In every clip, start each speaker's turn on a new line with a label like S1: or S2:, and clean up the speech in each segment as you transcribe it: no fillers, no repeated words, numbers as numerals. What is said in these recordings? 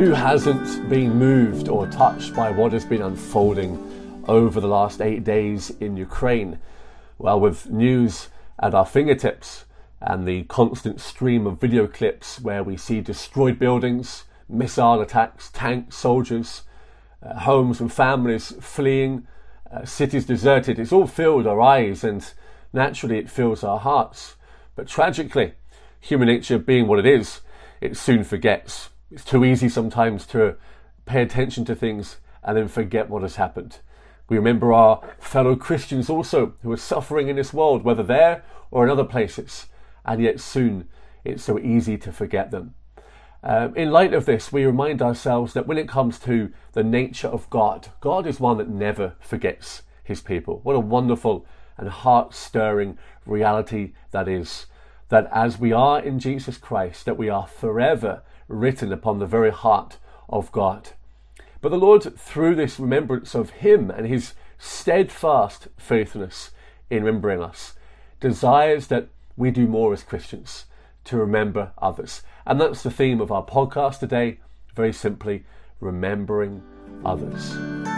S1: Who hasn't been moved or touched by what has been unfolding over the last 8 days in Ukraine? Well, with news at our fingertips and the constant stream of video clips where we see destroyed buildings, missile attacks, tanks, soldiers, homes and families fleeing, cities deserted, it's all filled our eyes and naturally it fills our hearts. But tragically, human nature being what it is, it soon forgets. It's too easy sometimes to pay attention to things and then forget what has happened. We remember our fellow Christians also who are suffering in this world, whether there or in other places, and yet soon it's so easy to forget them. In light of this, we remind ourselves that when it comes to the nature of God, God is one that never forgets his people. What a wonderful and heart-stirring reality that is, that as we are in Jesus Christ, that we are forever written upon the very heart of God. But the Lord, through this remembrance of him and his steadfast faithfulness in remembering us, desires that we do more as Christians to remember others. And that's the theme of our podcast today, very simply, remembering others.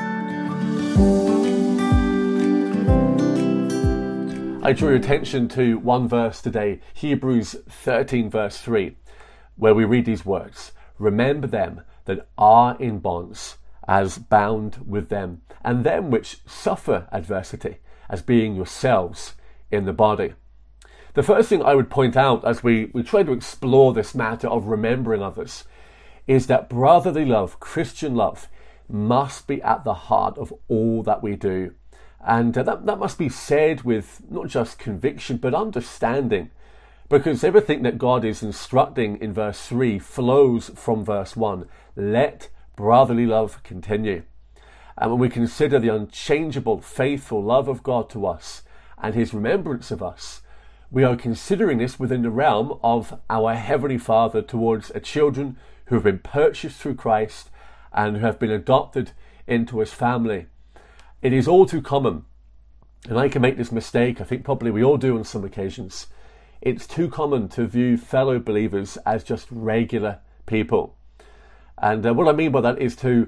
S1: I drew your attention to one verse today, Hebrews 13 verse 3, where we read these words: remember them that are in bonds, as bound with them, and them which suffer adversity, as being yourselves in the body. The first thing I would point out as we try to explore this matter of remembering others is that brotherly love, Christian love, must be at the heart of all that we do. And that must be said with not just conviction, but understanding. Because everything that God is instructing in verse 3 flows from verse 1. Let brotherly love continue. And when we consider the unchangeable, faithful love of God to us and his remembrance of us, we are considering this within the realm of our Heavenly Father towards a children who have been purchased through Christ and who have been adopted into his family. It is all too common, and I can make this mistake, I think probably we all do on some occasions. It's too common to view fellow believers as just regular people. And what I mean by that is to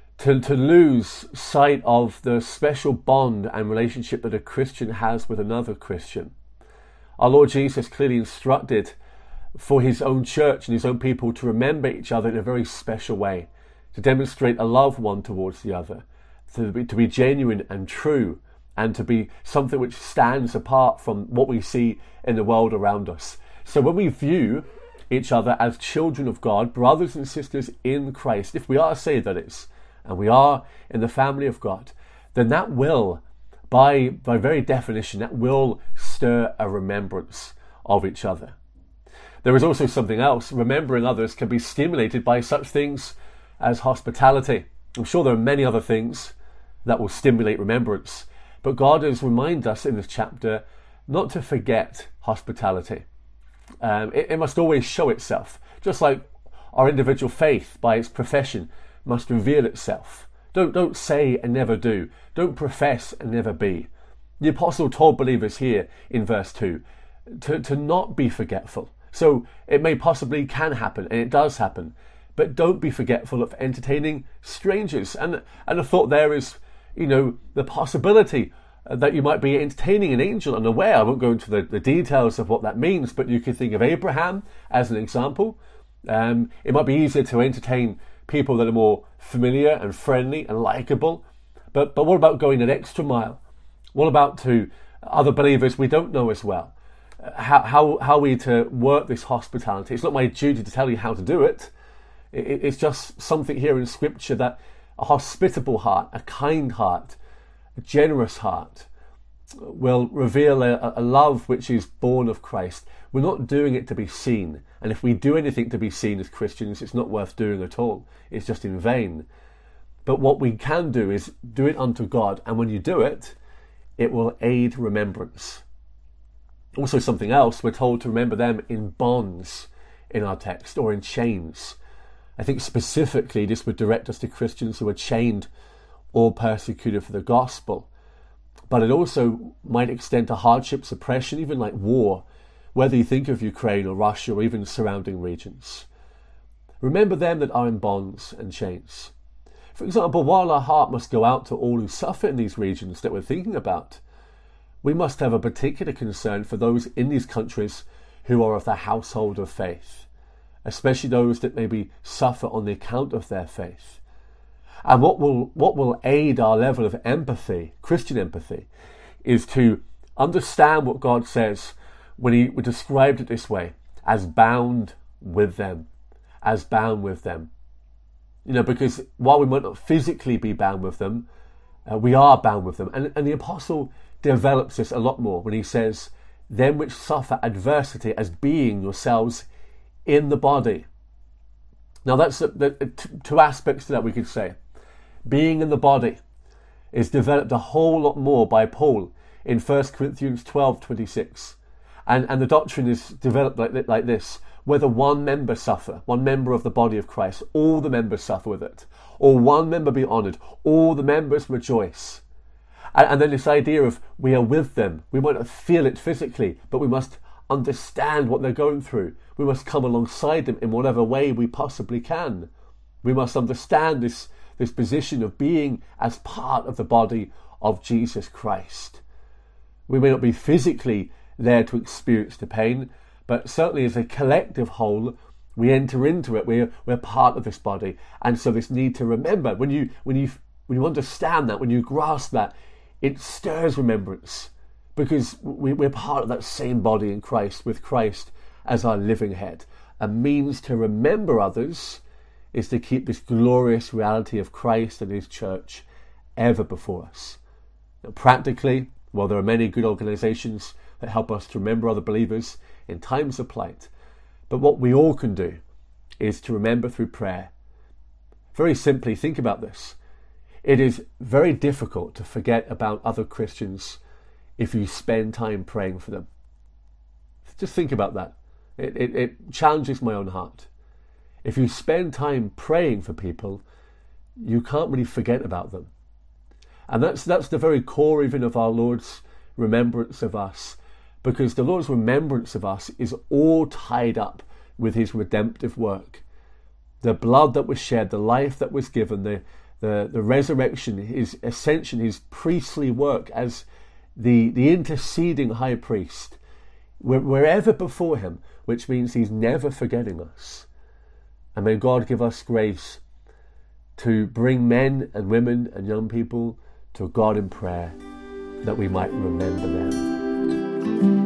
S1: lose sight of the special bond and relationship that a Christian has with another Christian. Our Lord Jesus clearly instructed for his own church and his own people to remember each other in a very special way, to demonstrate a love one towards the other, to be genuine and true, and to be something which stands apart from what we see in the world around us. So when we view each other as children of God, brothers and sisters in Christ, if we are saved, that is, and we are in the family of God, then that will, by very definition, that will stir a remembrance of each other. There is also something else. Remembering others can be stimulated by such things as hospitality. I'm sure there are many other things that will stimulate remembrance, but God has reminded us in this chapter not to forget hospitality. It must always show itself, just like our individual faith by its profession must reveal itself. Don't say and never do. Don't profess and never be. The apostle told believers here in verse 2 to not be forgetful. So it may possibly can happen, and it does happen, but don't be forgetful of entertaining strangers. And the thought there is, the possibility that you might be entertaining an angel unaware. I won't go into the details of what that means, but you can think of Abraham as an example. It might be easier to entertain people that are more familiar and friendly and likable. But what about going an extra mile? What about to other believers we don't know as well? How are we to work this hospitality? It's not my duty to tell you how to do it. It's just something here in Scripture that a hospitable heart, a kind heart, a generous heart will reveal a love which is born of Christ. We're not doing it to be seen. And if we do anything to be seen as Christians, it's not worth doing at all. It's just in vain. But what we can do is do it unto God. And when you do it, it will aid remembrance. Also something else, we're told to remember them in bonds in our text, or in chains. I think specifically this would direct us to Christians who are chained or persecuted for the gospel. But it also might extend to hardships, oppression, even like war, whether you think of Ukraine or Russia or even surrounding regions. Remember them that are in bonds and chains. For example, while our heart must go out to all who suffer in these regions that we're thinking about, we must have a particular concern for those in these countries who are of the household of faith, especially those that maybe suffer on the account of their faith. And what will aid our level of empathy, Christian empathy, is to understand what God says when he described it this way, as bound with them, as bound with them. Because while we might not physically be bound with them, we are bound with them. And the apostle develops this a lot more when he says, them which suffer adversity as being yourselves in the body. Now that's the two aspects to that we could say. Being in the body is developed a whole lot more by Paul in 1 Corinthians 12:26. And the doctrine is developed like this. Whether one member suffer, one member of the body of Christ, all the members suffer with it. Or one member be honoured, all the members rejoice. And then this idea of we are with them. We might not feel it physically, but we must understand what they're going through. We must come alongside them in whatever way we possibly can. We must understand this position of being as part of the body of Jesus Christ. We may not be physically there to experience the pain, but certainly as a collective whole, we enter into it. We're part of this body. And so this need to remember, when you understand that, when you grasp that, it stirs remembrance, because we're part of that same body in Christ, with Christ as our living head. A means to remember others is to keep this glorious reality of Christ and his church ever before us. Now, practically, well, there are many good organisations that help us to remember other believers in times of plight. But what we all can do is to remember through prayer. Very simply, think about this. It is very difficult to forget about other Christians if you spend time praying for them. Just think about that. It challenges my own heart. If you spend time praying for people, you can't really forget about them. And that's the very core even of our Lord's remembrance of us, because the Lord's remembrance of us is all tied up with his redemptive work. The blood that was shed, the life that was given, the resurrection, his ascension, his priestly work as the interceding high priest. We're ever before him, which means he's never forgetting us. And may God give us grace to bring men and women and young people to God in prayer, that we might remember them.